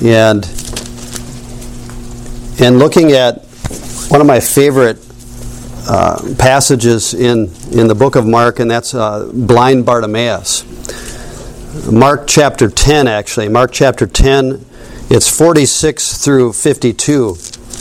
and looking at one of my favorite passages in the book of Mark, and that's blind Bartimaeus. Mark chapter 10, actually. Mark chapter 10, it's 46 through 52.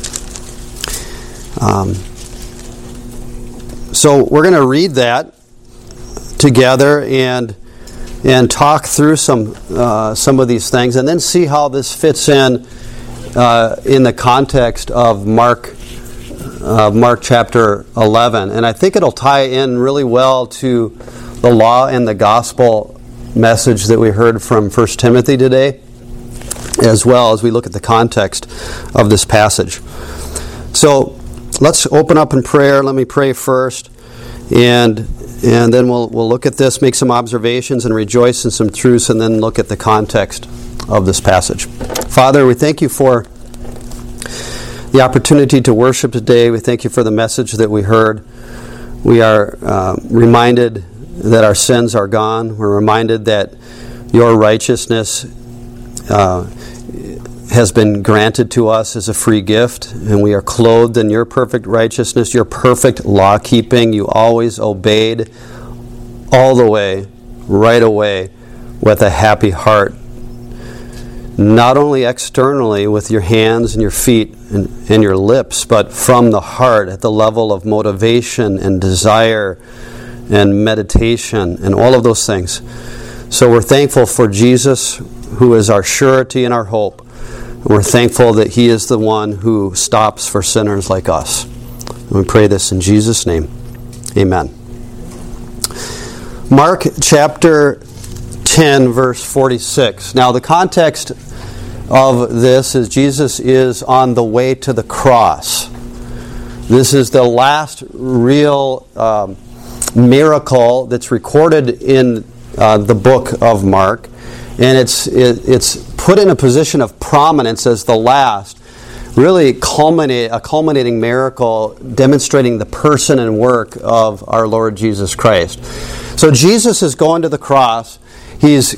So we're going to read that together and talk through some of these things, and then see how this fits in the context of Mark chapter 11. And I think it'll tie in really well to the law and the gospel message that we heard from 1 Timothy today, as well as we look at the context of this passage. So let's open up in prayer. Let me pray first, and then we'll look at this, make some observations, and rejoice in some truths, and then look at the context of this passage. Father, we thank you for the opportunity to worship today. We thank you for the message that we heard. We are reminded that our sins are gone. We're reminded that your righteousness has been granted to us as a free gift, and we are clothed in your perfect righteousness, your perfect law-keeping. You always obeyed all the way, right away, with a happy heart. Not only externally with your hands and your feet and your lips, but from the heart at the level of motivation and desire and meditation and all of those things. So we're thankful for Jesus, who is our surety and our hope. We're thankful that he is the one who stops for sinners like us. And we pray this in Jesus' name. Amen. Mark chapter 10, verse 46. Now, the context of this is Jesus is on the way to the cross. This is the last real miracle that's recorded in the book of Mark, and it's put in a position of prominence as the last, really a culminating miracle demonstrating the person and work of our Lord Jesus Christ. So Jesus is going to the cross. He's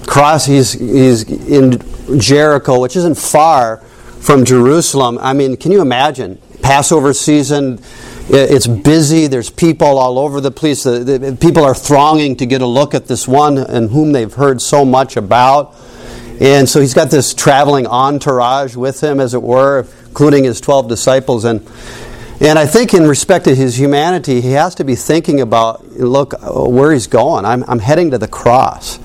in Jericho, which isn't far from Jerusalem. I mean, can you imagine? Passover season, it's busy. There's people all over the place. The people are thronging to get a look at this one and whom they've heard so much about. And so he's got this traveling entourage with him, as it were, including his 12 disciples. And I think in respect to his humanity, he has to be thinking about, look, where he's going. I'm heading to the cross.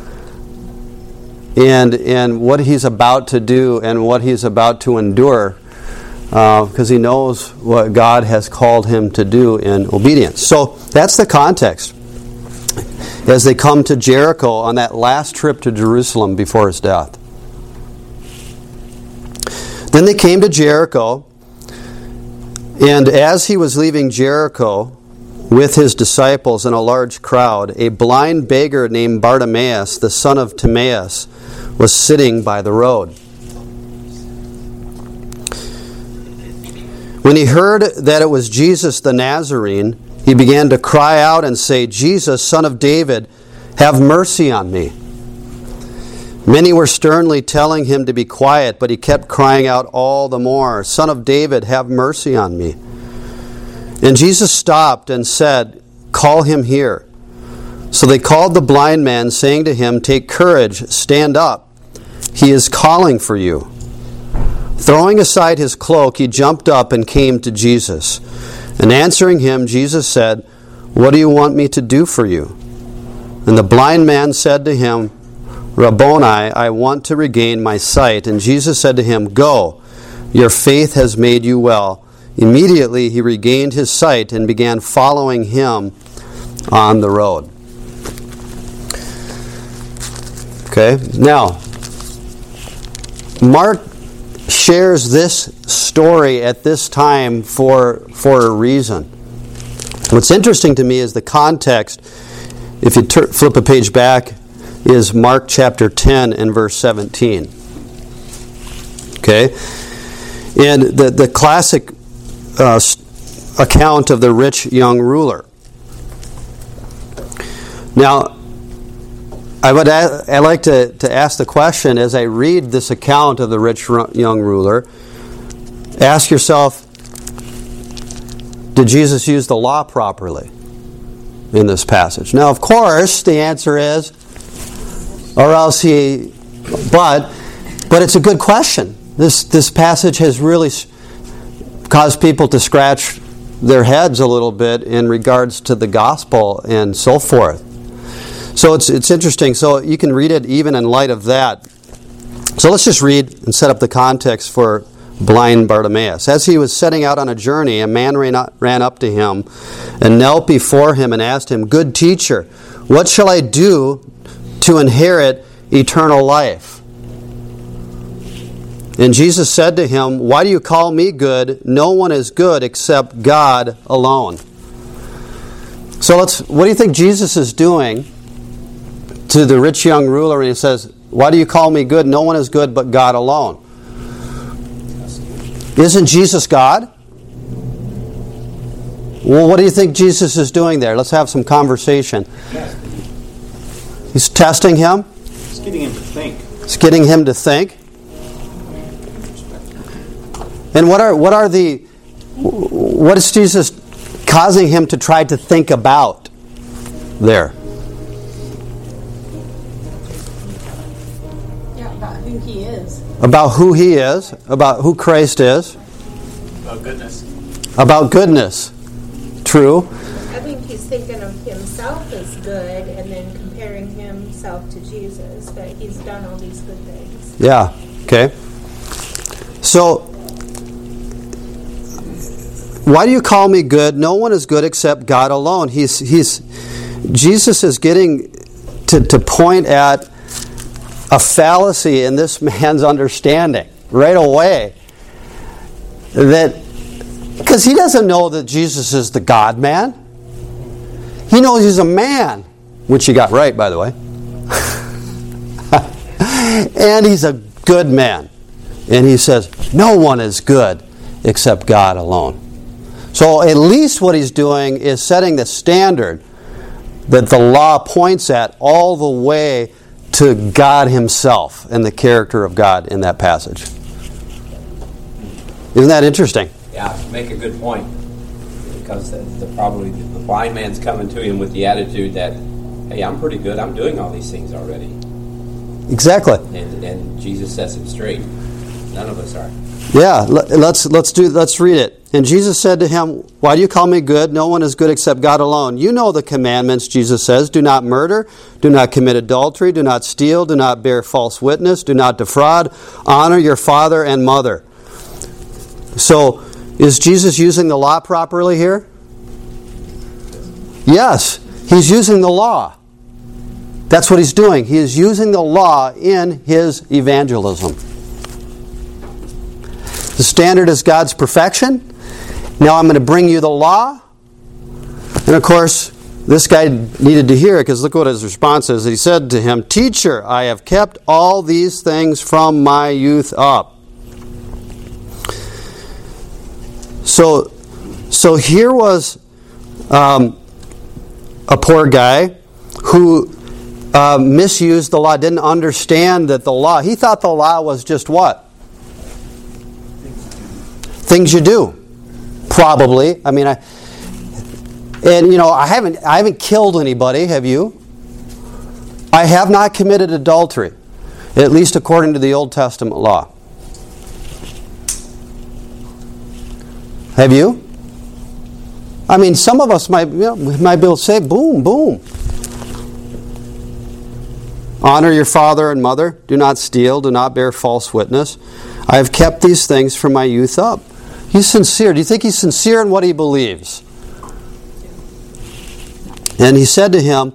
And what he's about to do and what he's about to endure, because he knows what God has called him to do in obedience. So that's the context as they come to Jericho on that last trip to Jerusalem before his death. Then they came to Jericho, and as he was leaving Jericho with his disciples and a large crowd, a blind beggar named Bartimaeus, the son of Timaeus, was sitting by the road. When he heard that it was Jesus the Nazarene, he began to cry out and say, "Jesus, Son of David, have mercy on me." Many were sternly telling him to be quiet, but he kept crying out all the more, "Son of David, have mercy on me." And Jesus stopped and said, "Call him here." So they called the blind man, saying to him, "Take courage, stand up. He is calling for you." Throwing aside his cloak, he jumped up and came to Jesus. And answering him, Jesus said, "What do you want me to do for you?" And the blind man said to him, "Rabboni, I want to regain my sight." And Jesus said to him, "Go, your faith has made you well." Immediately he regained his sight and began following him on the road. Okay, now, Mark shares this story at this time for a reason. What's interesting to me is the context. If you flip a page back, is Mark chapter 10 and verse 17. Okay? And the classic account of the rich young ruler. Now, I like to ask the question as I read this account of the rich young ruler. Ask yourself, did Jesus use the law properly in this passage? Now, of course, the answer is, or else he, but it's a good question. This passage has really caused people to scratch their heads a little bit in regards to the gospel and so forth. So it's interesting. So you can read it even in light of that. So let's just read and set up the context for blind Bartimaeus. As he was setting out on a journey, a man ran up to him and knelt before him and asked him, "Good teacher, what shall I do to inherit eternal life?" And Jesus said to him, "Why do you call me good? No one is good except God alone." So what do you think Jesus is doing to the rich young ruler when he says, "Why do you call me good? No one is good but God alone"? Isn't Jesus God? Well, what do you think Jesus is doing there? Let's have some conversation. He's testing him. He's getting him to think. He's getting him to think. And what is Jesus causing him to try to think about there? Yeah, about who he is. About who he is, about who Christ is. About goodness. About goodness. True. I think he's thinking of himself as good and then comparing himself to Jesus, that he's done all these good things. Yeah. Okay. So, why do you call me good? No one is good except God alone. Jesus is getting to point at a fallacy in this man's understanding right away. Because he doesn't know that Jesus is the God-man. He knows he's a man, which he got right, by the way. And he's a good man. And he says, no one is good except God alone. So at least what he's doing is setting the standard that the law points at all the way to God himself and the character of God in that passage. Isn't that interesting? Yeah, you make a good point. Because probably the blind man's coming to him with the attitude that, hey, I'm pretty good. I'm doing all these things already. Exactly. And Jesus sets him straight. None of us are. Yeah, let's read it. And Jesus said to him, "Why do you call me good? No one is good except God alone. You know the commandments," Jesus says. "Do not murder, do not commit adultery, do not steal, do not bear false witness, do not defraud, honor your father and mother." So, is Jesus using the law properly here? Yes, he's using the law. That's what he's doing. He is using the law in his evangelism. The standard is God's perfection. Now I'm going to bring you the law. And of course, this guy needed to hear it, because look what his response is. He said to him, "Teacher, I have kept all these things from my youth up." So here was a poor guy who misused the law, didn't understand that the law, he thought the law was just what? Things you do. Probably. I mean, I haven't killed anybody, have you? I have not committed adultery, at least according to the Old Testament law. Have you? I mean, some of us might be able to say, boom, boom. Honor your father and mother. Do not steal. Do not bear false witness. I have kept these things from my youth up. He's sincere. Do you think he's sincere in what he believes? And he said to him,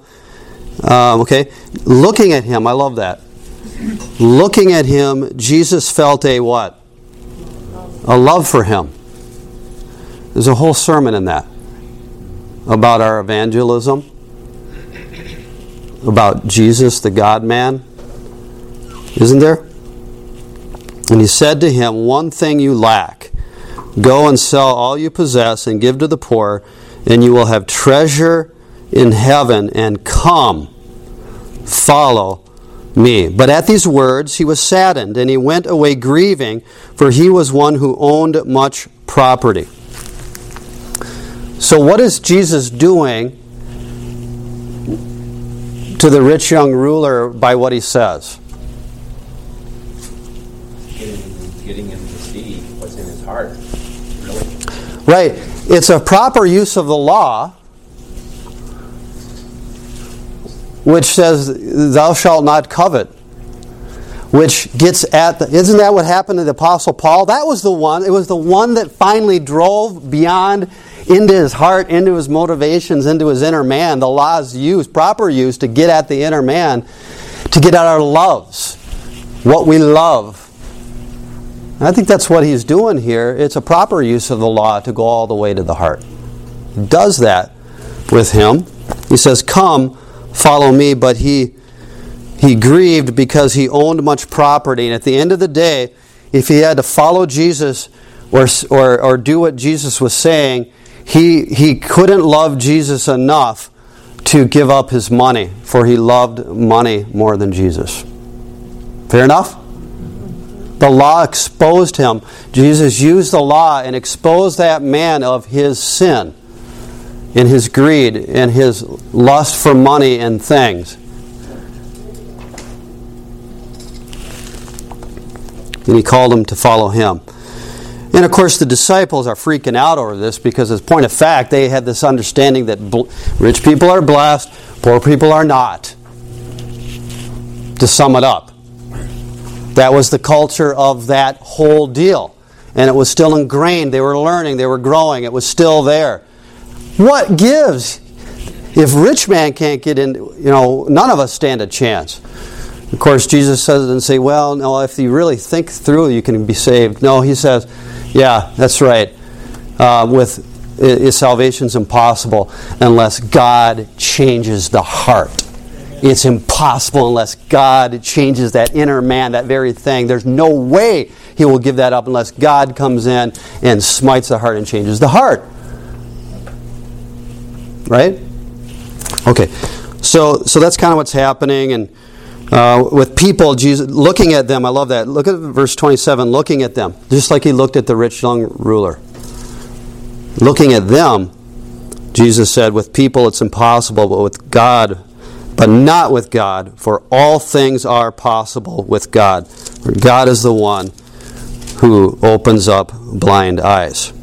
looking at him, I love that. Looking at him, Jesus felt a what? A love for him. There's a whole sermon in that about our evangelism, about Jesus, the God-man. Isn't there? And he said to him, "One thing you lack. Go and sell all you possess and give to the poor, and you will have treasure in heaven, and come, follow me." But at these words he was saddened, and he went away grieving, for he was one who owned much property. So what is Jesus doing to the rich young ruler by what he says? Getting him to see what's in his heart, really. Right. It's a proper use of the law, which says, "Thou shalt not covet," which gets at isn't that what happened to the Apostle Paul? That was the one. It was the one that finally drove beyond into his heart, into his motivations, into his inner man. The law's used, proper use, to get at the inner man, to get at our loves, what we love. And I think that's what he's doing here. It's a proper use of the law to go all the way to the heart. He does that with him. He says, "Come, follow me," but he grieved because he owned much property. And at the end of the day, if he had to follow Jesus or do what Jesus was saying, he couldn't love Jesus enough to give up his money, for he loved money more than Jesus. Fair enough? The law exposed him. Jesus used the law and exposed that man of his sin and his greed and his lust for money and things. And he called him to follow him. And of course the disciples are freaking out over this because, as a point of fact, they had this understanding that rich people are blessed, poor people are not. To sum it up. That was the culture of that whole deal. And it was still ingrained. They were learning. They were growing. It was still there. What gives? If rich man can't get in, none of us stand a chance. Of course, Jesus says and say, "Well, no, if you really think through, you can be saved." No, he says, "Yeah, that's right. Salvation's impossible unless God changes the heart. It's impossible unless God changes that inner man, that very thing. There's no way he will give that up unless God comes in and smites the heart and changes the heart." Right? Okay. So that's kind of what's happening. And with people, Jesus looking at them, I love that. Look at verse 27, looking at them, just like he looked at the rich young ruler. Looking at them, Jesus said, "With people it's impossible, but not with God, for all things are possible with God. For God is the one who opens up blind eyes."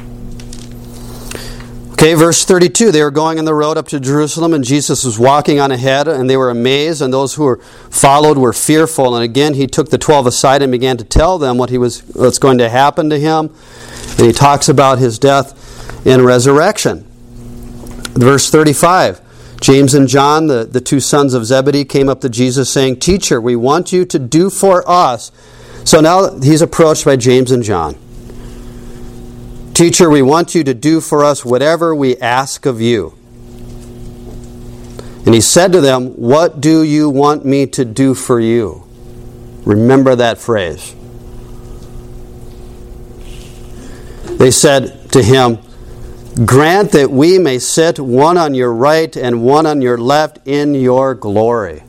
Okay, verse 32, they were going on the road up to Jerusalem, and Jesus was walking on ahead, and they were amazed, and those who were followed were fearful. And again, he took the 12 aside and began to tell them what's going to happen to him. And he talks about his death and resurrection. Verse 35, James and John, the two sons of Zebedee, came up to Jesus saying, "Teacher, we want you to do for us." So now he's approached by James and John. "Teacher, we want you to do for us whatever we ask of you." And he said to them, "What do you want me to do for you?" Remember that phrase. They said to him, "Grant that we may sit one on your right and one on your left in your glory."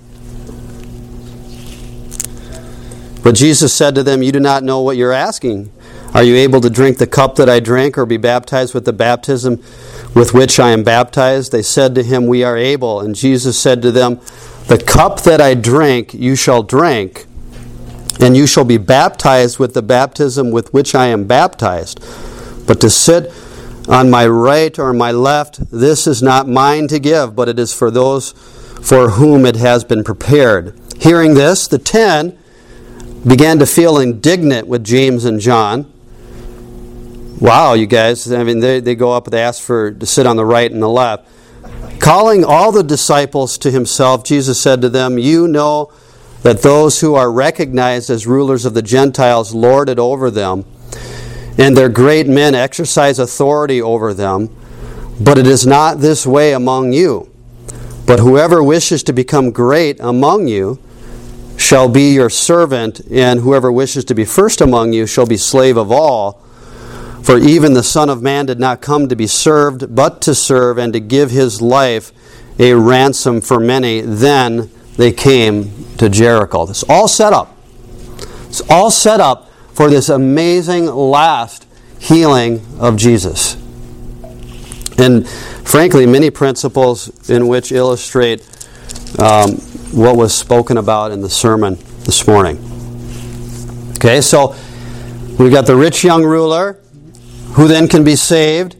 But Jesus said to them, "You do not know what you're asking. Are you able to drink the cup that I drank, or be baptized with the baptism with which I am baptized?" They said to him, "We are able." And Jesus said to them, "The cup that I drink you shall drink, and you shall be baptized with the baptism with which I am baptized. But to sit on my right or my left, this is not mine to give, but it is for those for whom it has been prepared." Hearing this, the 10 began to feel indignant with James and John. Wow, you guys, I mean, they go up and they ask to sit on the right and the left. Calling all the disciples to himself, Jesus said to them, "You know that those who are recognized as rulers of the Gentiles lord it over them, and their great men exercise authority over them. But it is not this way among you. But whoever wishes to become great among you shall be your servant, and whoever wishes to be first among you shall be slave of all. For even the Son of Man did not come to be served, but to serve, and to give his life a ransom for many." Then they came to Jericho. It's all set up. It's all set up for this amazing last healing of Jesus. And frankly, many principles in which illustrate what was spoken about in the sermon this morning. Okay, so we've got the rich young ruler, who then can be saved.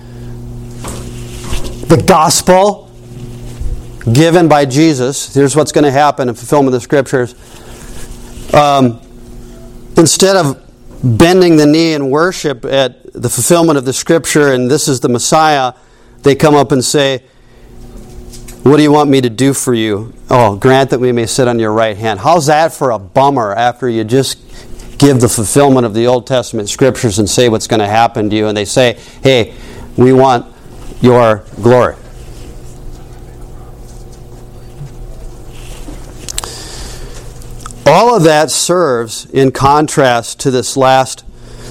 The gospel given by Jesus. Here's what's going to happen in fulfillment of the Scriptures. Instead of bending the knee in worship at the fulfillment of the Scripture, and this is the Messiah, they come up and say, what do you want me to do for you? Oh, grant that we may sit on your right hand. How's that for a bummer after you just give the fulfillment of the Old Testament Scriptures and say what's going to happen to you? And they say, hey, we want your glory. All of that serves in contrast to this last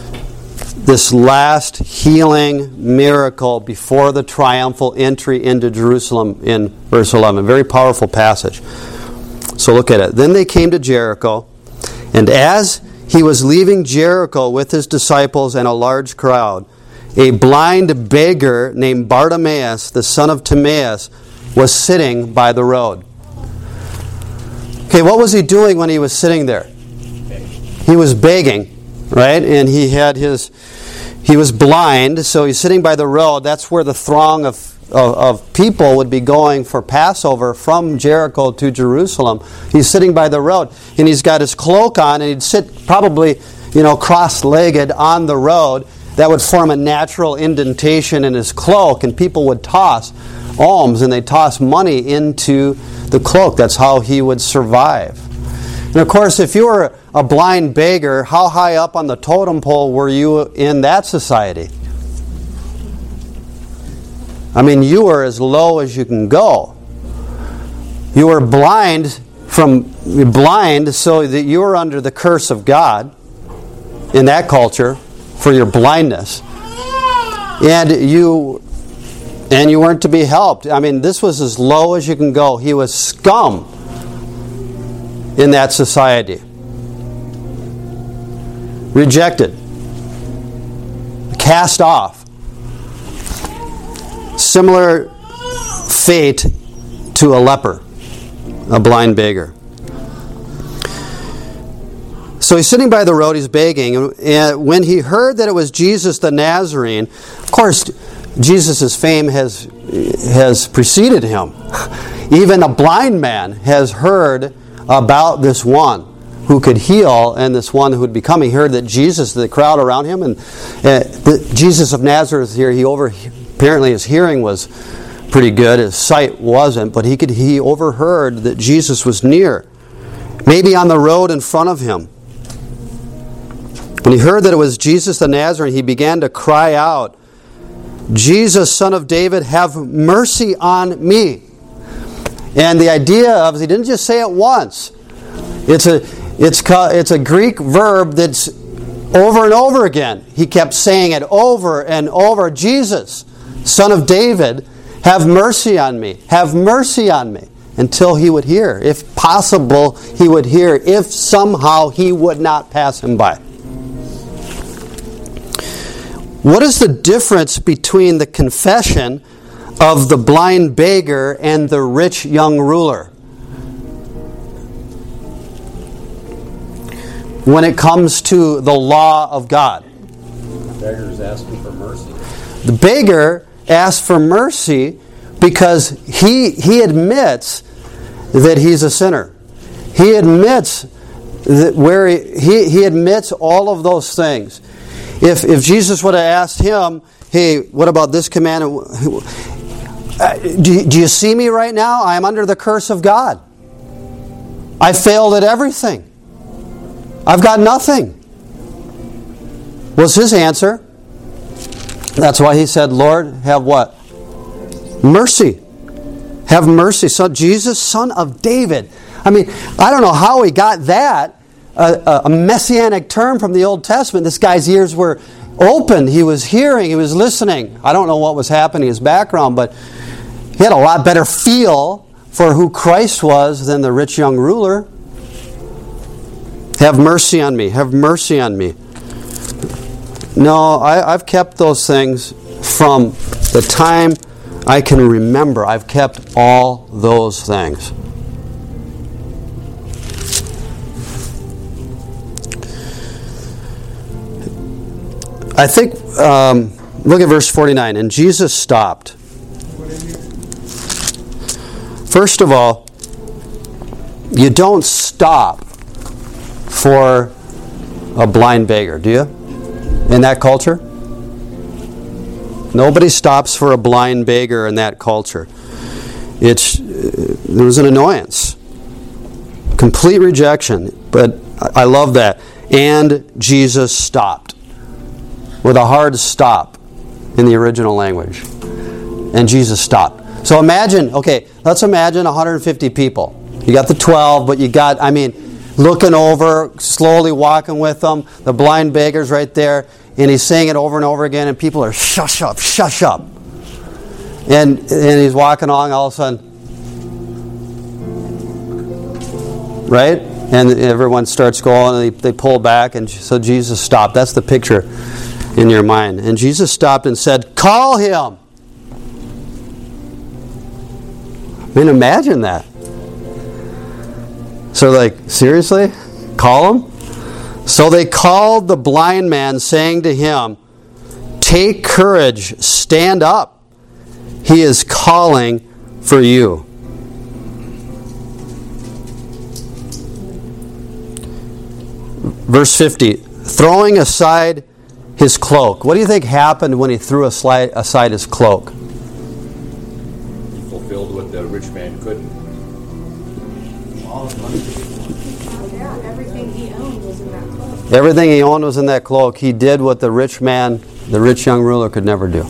healing miracle before the triumphal entry into Jerusalem in verse 11. Very powerful passage. So look at it. Then they came to Jericho, and as he was leaving Jericho with his disciples and a large crowd, a blind beggar named Bartimaeus, the son of Timaeus, was sitting by the road. Okay, what was he doing when he was sitting there? He was begging, right? And he was blind, so he's sitting by the road. That's where the throng of people would be going for Passover from Jericho to Jerusalem. He's sitting by the road, and he's got his cloak on, and he'd sit probably, cross-legged on the road. That would form a natural indentation in his cloak, and people would toss alms, and they'd toss money into the cloak. That's how he would survive. And of course, if you were a blind beggar, how high up on the totem pole were you in that society? I mean, you were as low as you can go. You were blind so that you were under the curse of God in that culture for your blindness. And you weren't to be helped. I mean, this was as low as you can go. He was scum in that society. Rejected. Cast off. Similar fate to a leper, a blind beggar. So he's sitting by the road, he's begging, and when he heard that it was Jesus the Nazarene, of course, Jesus' fame has preceded him. Even a blind man has heard about this one who could heal and this one who would be coming. He heard that Jesus, the crowd around him, and Jesus of Nazareth here, apparently his hearing was pretty good, his sight wasn't, but he overheard that Jesus was near, maybe on the road in front of him. When he heard that it was Jesus the Nazarene, he began to cry out, Jesus, Son of David, have mercy on me. And the idea of, he didn't just say it once. It's a Greek verb that's over and over again. He kept saying it over and over. Jesus, Son of David, have mercy on me. Have mercy on me. Until he would hear. If possible, he would hear. If somehow he would not pass him by. What is the difference between the confession of the blind beggar and the rich young ruler when it comes to the law of God? The beggar is asking for mercy. The beggar asks for mercy because he admits that he's a sinner. He admits that he admits all of those things. If Jesus would have asked him, hey, what about this command? Do you see me right now? I'm under the curse of God. I failed at everything. I've got nothing. Was his answer. That's why he said, Lord, have what? Mercy. Have mercy. So Jesus, Son of David. I mean, I don't know how he got that. A messianic term from the Old Testament. This guy's ears were open. He was hearing. He was listening. I don't know what was happening in his background, but he had a lot better feel for who Christ was than the rich young ruler. Have mercy on me. Have mercy on me. No, I've kept those things from the time I can remember. I've kept all those things. I think, look at verse 49. And Jesus stopped. First of all, you don't stop for a blind beggar, do you? In that culture? Nobody stops for a blind beggar in that culture. There was an annoyance. Complete rejection. But I love that. And Jesus stopped. With a hard stop in the original language. And Jesus stopped. So imagine, let's imagine 150 people. You got the 12, but you got, looking over, slowly walking with them. The blind beggar's right there. And he's saying it over and over again, and people are, shush up, shush up. And he's walking along, all of a sudden, right? And everyone starts going, and they pull back, and so Jesus stopped. That's the picture in your mind. And Jesus stopped and said, call him. Imagine that. So seriously? Call him? So they called the blind man, saying to him, take courage, stand up. He is calling for you. Verse 50, throwing aside his cloak. What do you think happened when he threw aside his cloak? He fulfilled what the rich man couldn't. All his money. Everything he owned was in that cloak. Everything he owned was in that cloak. He did what the rich young ruler could never do.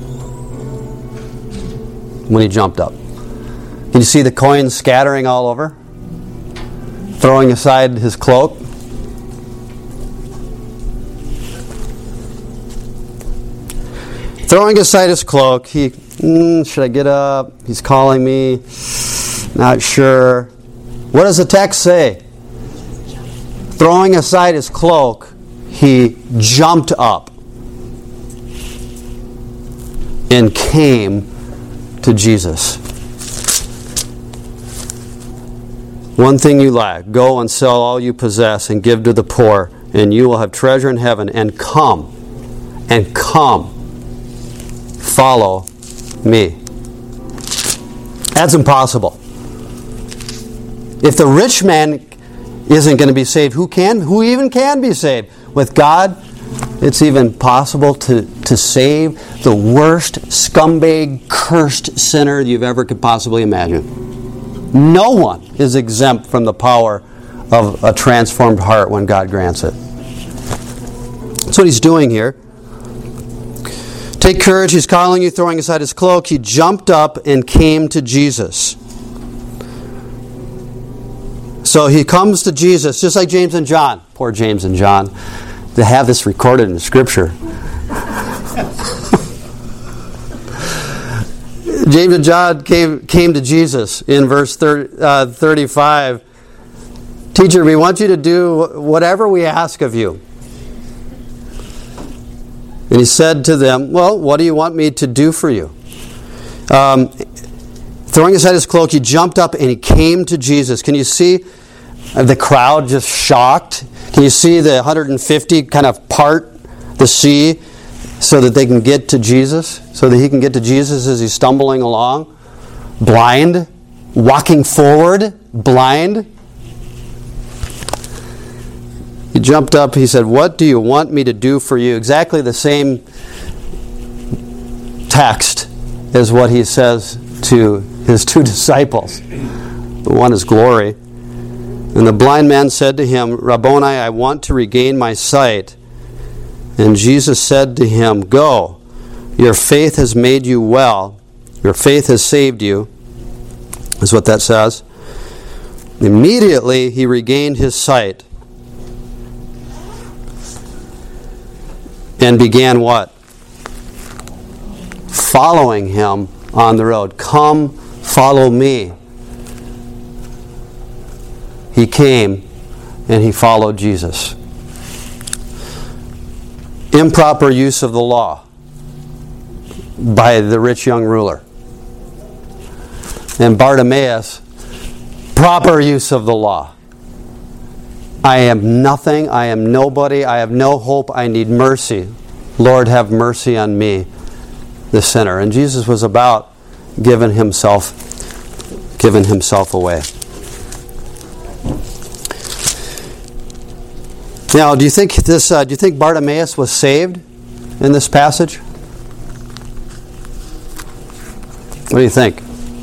When he jumped up. Can you see the coins scattering all over? Throwing aside his cloak. Throwing aside his cloak, should I get up? He's calling me. Not sure. What does the text say? Throwing aside his cloak, he jumped up and came to Jesus. One thing you lack, go and sell all you possess and give to the poor, and you will have treasure in heaven. And come, follow me. That's impossible. If the rich man isn't going to be saved, who even can be saved? With God, it's even possible to save the worst scumbag, cursed sinner you've ever could possibly imagine. No one is exempt from the power of a transformed heart when God grants it. That's what he's doing here. Take courage, he's calling you, throwing aside his cloak. He jumped up and came to Jesus. So he comes to Jesus, just like James and John. Poor James and John. To have this recorded in Scripture. James and John came to Jesus in verse 35. Teacher, we want you to do whatever we ask of you. And he said to them, well, what do you want me to do for you? Throwing aside his cloak, he jumped up and he came to Jesus. Can you see the crowd just shocked? Can you see the 150 kind of part the sea so that they can get to Jesus? So that he can get to Jesus as he's stumbling along? Blind? Walking forward? Blind? He jumped up, he said, what do you want me to do for you? Exactly the same text as what he says to his two disciples. The one is glory. And the blind man said to him, Rabboni, I want to regain my sight. And Jesus said to him, go, your faith has made you well. Your faith has saved you, is what that says. Immediately he regained his sight. And began what? Following him on the road. Come, follow me. he came and he followed Jesus. Improper use of the law by the rich young ruler. And Bartimaeus, proper use of the law. I am nothing, I am nobody, I have no hope, I need mercy. Lord, have mercy on me, the sinner. And Jesus was about giving himself away. Now, do you think Bartimaeus was saved in this passage? What do you think?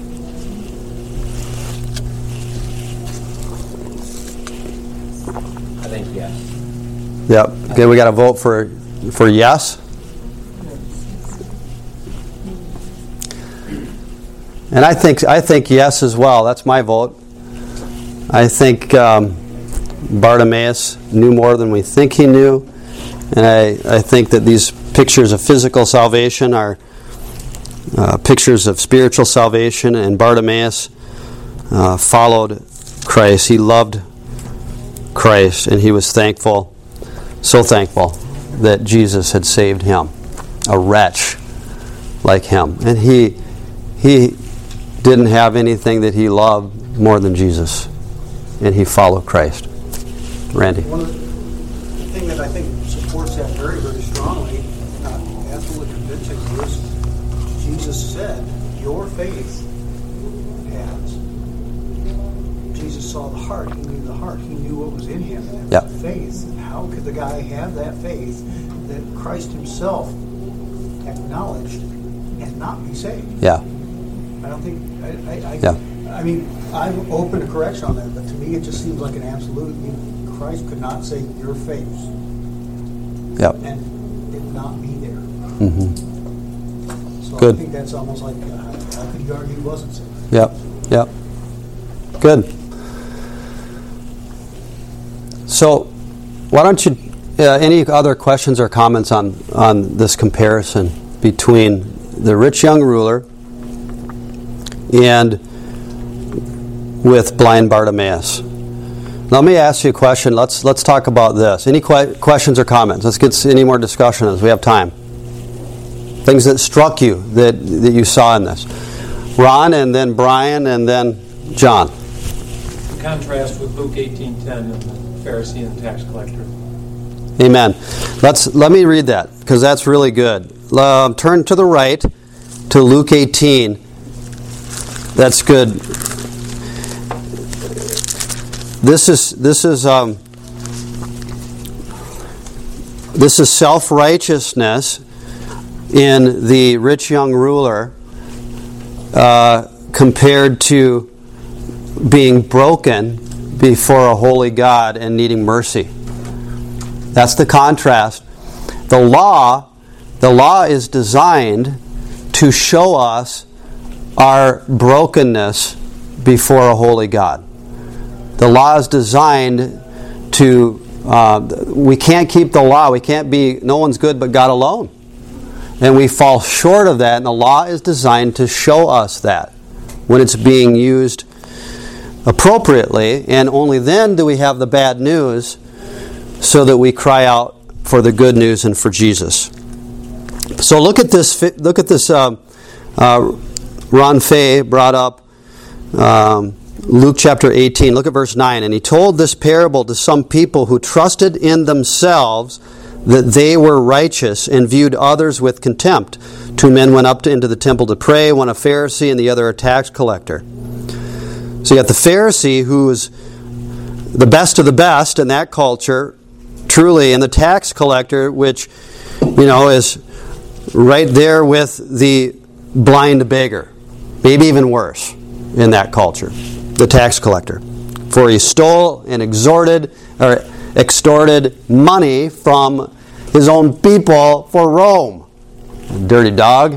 I think yes. Yep. Okay, we got to vote for yes. And I think yes as well. That's my vote. I think Bartimaeus knew more than we think he knew, and I think that these pictures of physical salvation are pictures of spiritual salvation. And Bartimaeus followed Christ. He loved Christ, and he was thankful, so thankful that Jesus had saved him, a wretch like him. And he didn't have anything that he loved more than Jesus, and he followed Christ. Randy. One of the thing that I think supports that very, very strongly, absolutely convincing, is Jesus said, "Your faith has." Jesus saw the heart. He knew the heart. He knew what was in him. And that was faith. And how could the guy have that faith that Christ himself acknowledged and not be saved? Yeah. I don't think. I mean, I'm open to correction on that, but to me, it just seems like an absolute. Christ could not say your faith, and it not be there. Mm-hmm. So Good. I think that's almost like how could you argue he wasn't saved? Yep. Good. So, why don't you? Any other questions or comments on this comparison between the rich young ruler and with blind Bartimaeus? Let me ask you a question. Let's talk about this. Any questions or comments? Let's get any more discussion as we have time. Things that struck you that you saw in this. Ron, and then Brian, and then John. The contrast with Luke 18:10 and the Pharisee and the tax collector. Amen. Let me read that, because that's really good. Turn to the right to Luke 18. That's good. This is self-righteousness in the rich young ruler compared to being broken before a holy God and needing mercy. That's the contrast. The law is designed to show us our brokenness before a holy God. The law is designed to, we can't keep the law. We can't be, no one's good but God alone. And we fall short of that, and the law is designed to show us that when it's being used appropriately, and only then do we have the bad news so that we cry out for the good news and for Jesus. So look at this. Ron Fay brought up Luke chapter 18. Look at verse 9. And he told this parable to some people who trusted in themselves that they were righteous and viewed others with contempt. 2 men went up into the temple to pray, one a Pharisee and the other a tax collector. So you got the Pharisee, who is the best of the best in that culture, truly, and the tax collector, which, is right there with the blind beggar, maybe even worse in that culture, the tax collector. For he stole and extorted money from his own people for Rome. Dirty dog.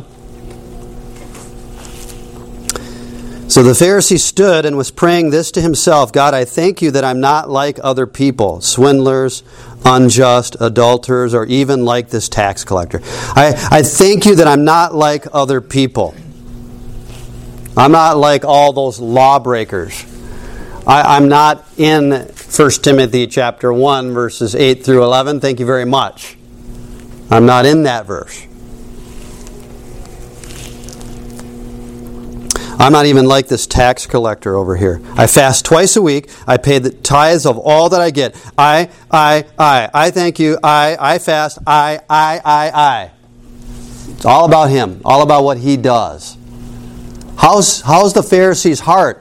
So the Pharisee stood and was praying this to himself: God, I thank you that I'm not like other people, swindlers, unjust, adulterers, or even like this tax collector. I thank you that I'm not like other people. I'm not like all those lawbreakers. I'm not in 1 Timothy chapter 1, verses 8 through 11. Thank you very much. I'm not in that verse. I'm not even like this tax collector over here. I fast twice a week. I pay the tithes of all that I get. I thank you. I fast. I. It's all about him. All about what he does. How's the Pharisee's heart?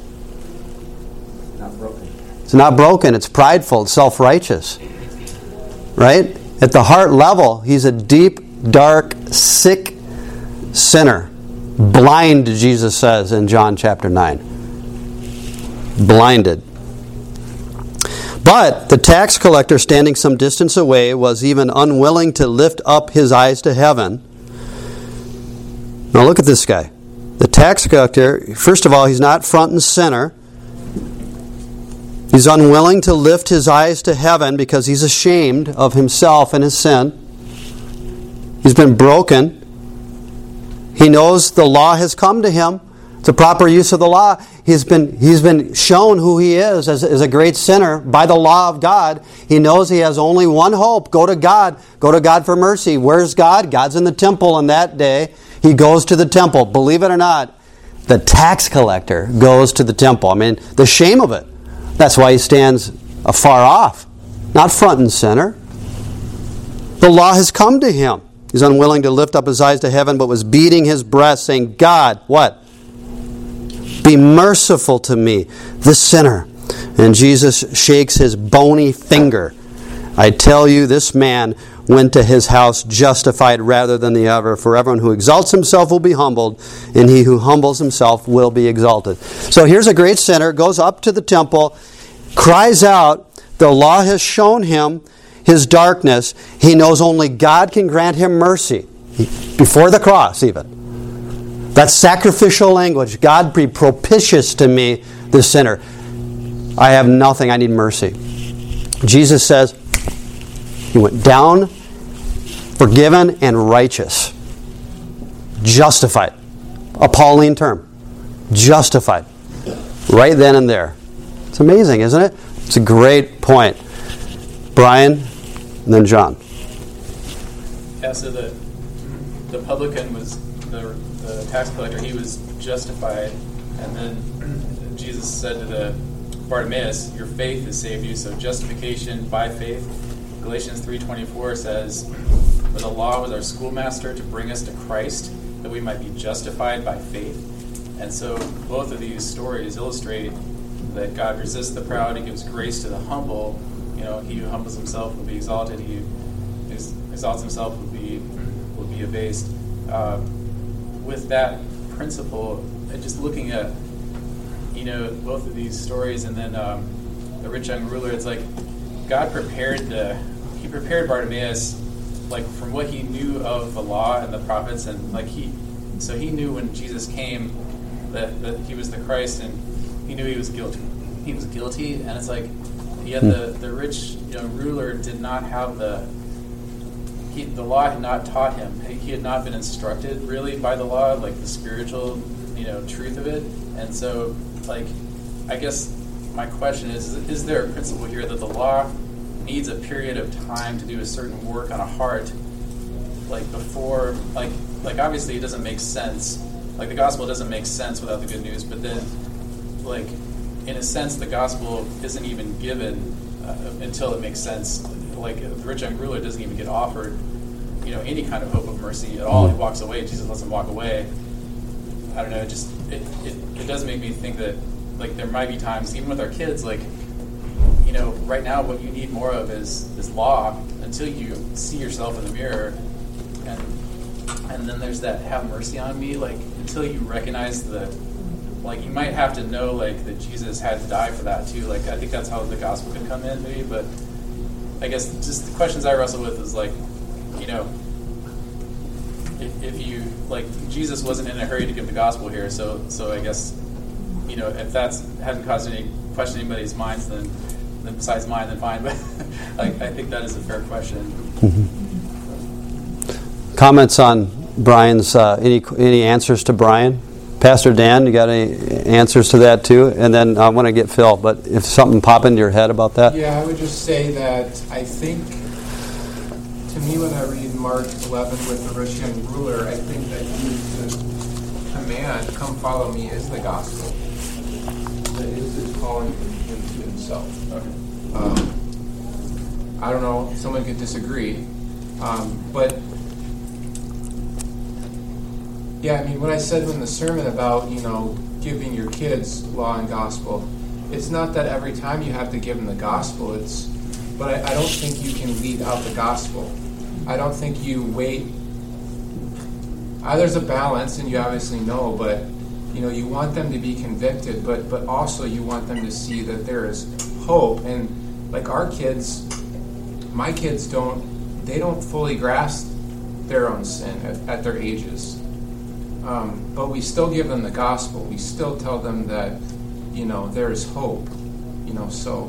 Not broken. It's not broken. It's prideful. It's self-righteous. Right? At the heart level, he's a deep, dark, sick sinner. Blind, Jesus says in John chapter 9. Blinded. But the tax collector, standing some distance away, was even unwilling to lift up his eyes to heaven. Now look at this guy. The tax collector, first of all, he's not front and center. He's unwilling to lift his eyes to heaven because he's ashamed of himself and his sin. He's been broken. He knows the law has come to him. It's a proper use of the law. He's been shown who he is as a great sinner by the law of God. He knows he has only one hope. Go to God. Go to God for mercy. Where's God? God's in the temple on that day. He goes to the temple. Believe it or not, the tax collector goes to the temple. I mean, the shame of it. That's why he stands afar off, not front and center. The law has come to him. He's unwilling to lift up his eyes to heaven, but was beating his breast, saying, God, what? Be merciful to me, the sinner. And Jesus shakes his bony finger. I tell you, this man went to his house justified rather than the other. For everyone who exalts himself will be humbled, and he who humbles himself will be exalted. So here's a great sinner, goes up to the temple, cries out, the law has shown him his darkness. He knows only God can grant him mercy. Before the cross, even. That's sacrificial language. God be propitious to me, the sinner. I have nothing. I need mercy. Jesus says he went down, forgiven, and righteous. Justified. A Pauline term. Justified. Right then and there. It's amazing, isn't it? It's a great point. Brian, and then John. Yeah, so the publican was the tax collector. He was justified, and then Jesus said to the Bartimaeus, "Your faith has saved you." So justification by faith. Galatians 3:24 says, "For the law was our schoolmaster to bring us to Christ, that we might be justified by faith." And so both of these stories illustrate that God resists the proud. He gives grace to the humble. You know, he who humbles himself will be exalted. He who exalts himself will be abased. With that principle, just looking at, you know, both of these stories, and then the rich young ruler, it's like God prepared Bartimaeus, like from what he knew of the law and the prophets, and like he knew when Jesus came that he was the Christ, and he knew he was guilty. He was guilty, and it's like, yet the rich ruler did not have the law had not taught him. He had not been instructed really by the law, like the spiritual truth of it. And so, like, I guess my question is there a principle here that the law needs a period of time to do a certain work on a heart, like before, like obviously it doesn't make sense. Like the gospel doesn't make sense without the good news, but then, like, in a sense, the gospel isn't even given until it makes sense. Like the rich young ruler doesn't even get offered, any kind of hope of mercy at all. He walks away. Jesus lets him walk away. I don't know. It does make me think that, like, there might be times, even with our kids, like, right now what you need more of is law until you see yourself in the mirror, and then there's that have mercy on me, like, until you recognize like, you might have to know, like, that Jesus had to die for that too. Like, I think that's how the gospel could come in, maybe. But I guess just the questions I wrestle with is, like, if you, like, Jesus wasn't in a hurry to give the gospel here, so I guess, if that's hasn't caused any question in anybody's minds, then besides mine, then fine. But I think that is a fair question. Comments on Brian's any answers to Brian? Pastor Dan, you got any answers to that too? And then I want to get Phil, but if something pop into your head about that? Yeah, I would just say that I think, to me, when I read Mark 11 with the rich young ruler, I think that the command, come follow me, is the gospel. That is his calling him to himself. I don't know, someone could disagree, but yeah, I mean, what I said in the sermon about, giving your kids law and gospel, it's not that every time you have to give them the gospel, but I don't think you can leave out the gospel. I don't think you wait. There's a balance, and you obviously know, but, you want them to be convicted, but also you want them to see that there is hope. And like our kids, my kids don't fully grasp their own sin at their ages. But we still give them the gospel. We still tell them that, there is hope. So,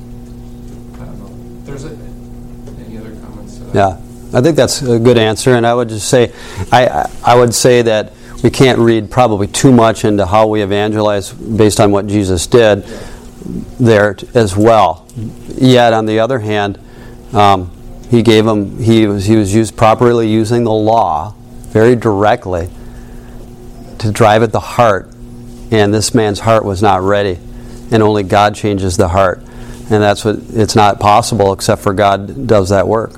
I don't know. There's any other comments to that? Yeah, I think that's a good answer. And I would just say, I would say that we can't read probably too much into how we evangelize based on what Jesus did there as well. Yet, on the other hand, he gave them, he was used properly using the law very directly to drive at the heart, and this man's heart was not ready, and only God changes the heart, and it's not possible except for God does that work.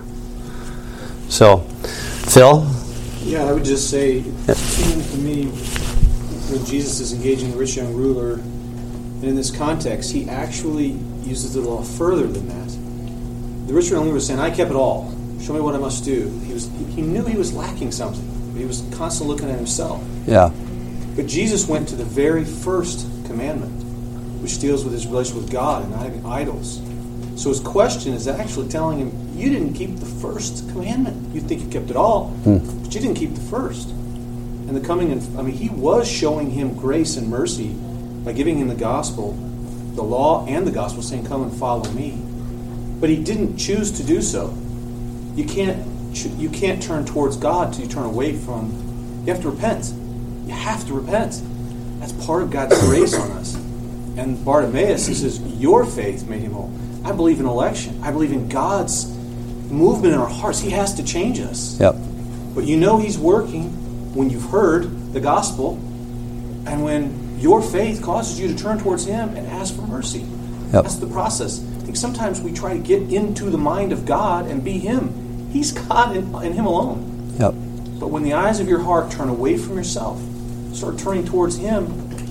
So, Phil? Yeah, I would just say, it seems to me, when Jesus is engaging the rich young ruler, and in this context, he actually uses the law further than that. The rich young ruler was saying, I kept it all. Show me what I must do. He knew he was lacking something, but he was constantly looking at himself. Yeah. But Jesus went to the very first commandment, which deals with his relationship with God and not having idols. So his question is actually telling him, you didn't keep the first commandment. You think you kept it all, but you didn't keep the first. And he was showing him grace and mercy by giving him the gospel, the law and the gospel, saying, come and follow me. But he didn't choose to do so. You can't turn towards God till you turn away from. You have to repent. You have to repent. That's part of God's grace on us. And Bartimaeus, he says, your faith made him whole. I believe in election. I believe in God's movement in our hearts. He has to change us. Yep. But he's working when you've heard the gospel and when your faith causes you to turn towards him and ask for mercy. Yep. That's the process. I think sometimes we try to get into the mind of God and be him. He's God and him alone. Yep. But when the eyes of your heart turn away from yourself, start turning towards him,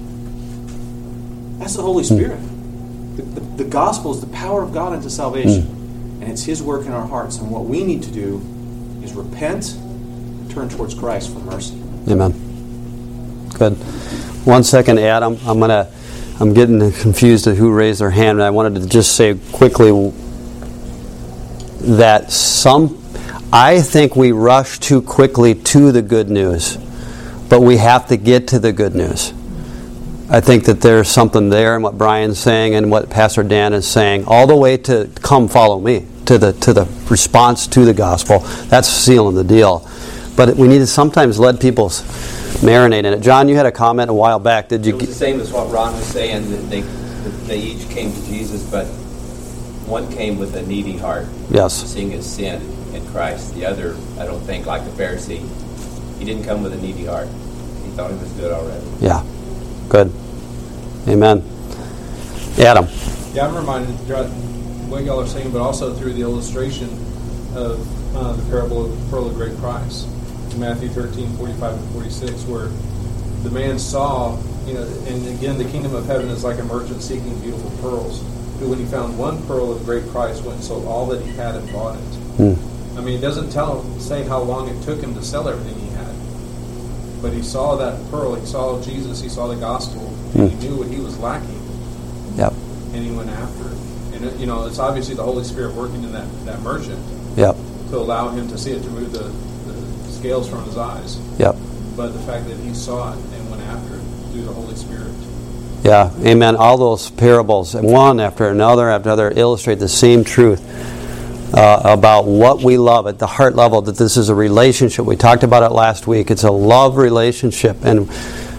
that's the Holy Spirit. The gospel is the power of God unto salvation. And it's his work in our hearts. And what we need to do is repent, turn towards Christ for mercy. Amen. Good. 1 second, Adam. I'm getting confused at who raised their hand, and I wanted to just say quickly that I think we rush too quickly to the good news, but we have to get to the good news. I think that there's something there in what Brian's saying and what Pastor Dan is saying, all the way to come follow me, to the response to the gospel. That's sealing the deal. But we need to sometimes let people marinate in it. John, you had a comment a while back. Did you? It was the same as what Ron was saying. That they each came to Jesus, but one came with a needy heart, yes, seeing his sin in Christ. The other, I don't think, like the Pharisee, he didn't come with a needy heart. He thought he was good already. Yeah. Good. Amen. Adam. Yeah, I'm reminded what y'all are saying, but also through the illustration of the parable of the pearl of great price. In Matthew 13, 45 and 46, where the man saw, and again, the kingdom of heaven is like a merchant seeking beautiful pearls, who when he found one pearl of great price went and sold all that he had and bought it. I mean, it doesn't say how long it took him to sell everything he had. But he saw that pearl, he saw Jesus, he saw the gospel, and he knew what he was lacking. Yep. And he went after it. And it's obviously the Holy Spirit working in that merchant. Yep. To allow him to see it, to remove the scales from his eyes. Yep. But the fact that he saw it and went after it through the Holy Spirit. Yeah, amen. All those parables, one after another, illustrate the same truth about what we love at the heart level, that this is a relationship. We talked about it last week. It's a love relationship. And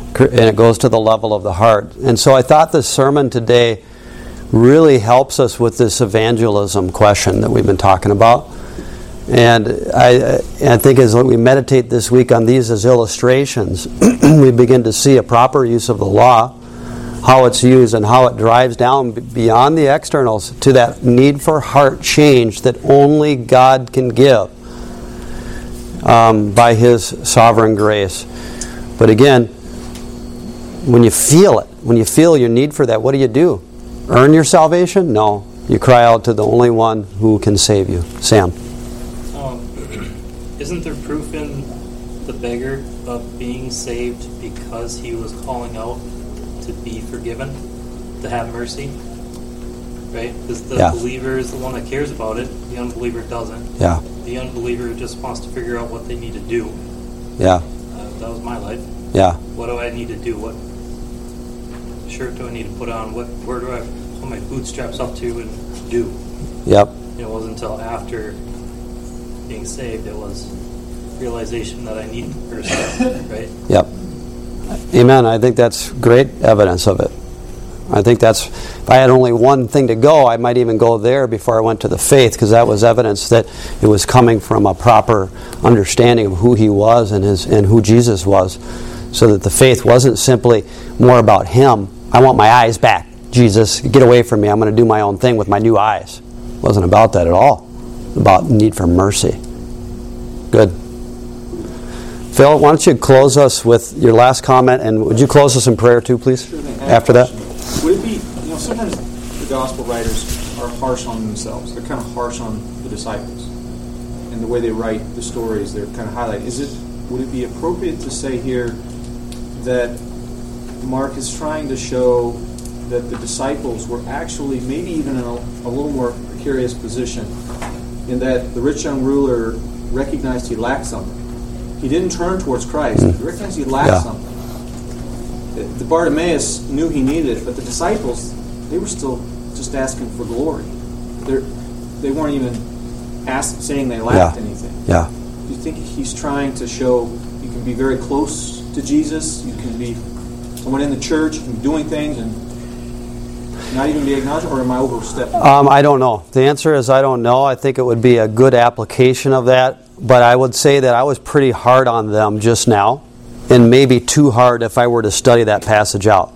and it goes to the level of the heart. And so I thought this sermon today really helps us with this evangelism question that we've been talking about. And I think as we meditate this week on these as illustrations, we begin to see a proper use of the law, how it's used and how it drives down beyond the externals to that need for heart change that only God can give by His sovereign grace. But again, when you feel it, when you feel your need for that, what do? Earn your salvation? No. You cry out to the only one who can save you. Sam. Isn't there proof in the beggar of being saved because he was calling out to be forgiven, to have mercy? Right? Because the believer is the one that cares about it. The unbeliever doesn't. Yeah. The unbeliever just wants to figure out what they need to do. Yeah. That was my life. Yeah. What do I need to do? What shirt do I need to put on? Where do I put my bootstraps up to and do? Yep. It wasn't until after being saved it was realization that I need mercy, right? Yep. Amen. I think that's great evidence of it. I think that's, if I had only one thing to go, I might even go there before I went to the faith, because that was evidence that it was coming from a proper understanding of who He was and who Jesus was, so that the faith wasn't simply more about Him. I want my eyes back. Jesus, get away from me. I'm going to do my own thing with my new eyes. It wasn't about that at all. It was about need for mercy. Good. Phil, why don't you close us with your last comment, and would you close us in prayer too, please? Sure thing. After that? Would it be, sometimes the gospel writers are harsh on themselves. They're kind of harsh on the disciples. And the way they write the stories, they're kind of highlight. Would it be appropriate to say here that Mark is trying to show that the disciples were actually maybe even in a little more precarious position, in that the rich young ruler recognized he lacked something. He didn't turn towards Christ. He recognized he lacked something. The Bartimaeus knew he needed it, but the disciples, they were still just asking for glory. They weren't even saying they lacked anything. Yeah. Do you think he's trying to show you can be very close to Jesus, you can be someone in the church, you can be doing things and not even be acknowledged, or am I overstepping? I don't know. The answer is I don't know. I think it would be a good application of that, but I would say that I was pretty hard on them just now, and maybe too hard if I were to study that passage out.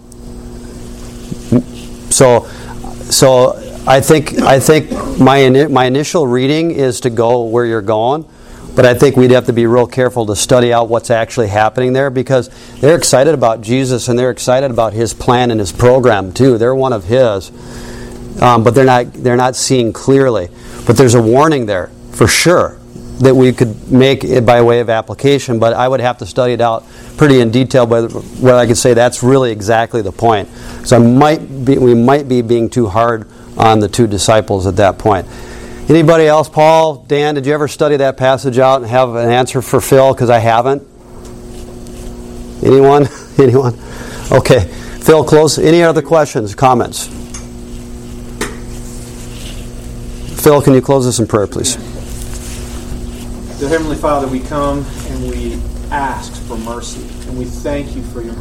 So I think my initial reading is to go where you're going, but I think we'd have to be real careful to study out what's actually happening there, because they're excited about Jesus and they're excited about His plan and His program too. They're one of His, but they're not seeing clearly. But there's a warning there for sure that we could make it by way of application, but I would have to study it out pretty in detail, but where I could say that's really exactly the point. So we might be being too hard on the two disciples at that point. Anybody else? Paul, Dan, did you ever study that passage out and have an answer for Phil? Because I haven't. Anyone? Anyone? Okay. Phil, close. Any other questions, comments? Phil, can you close us in prayer, please? Dear Heavenly Father, we come and we ask for mercy, and we thank You for Your mercy.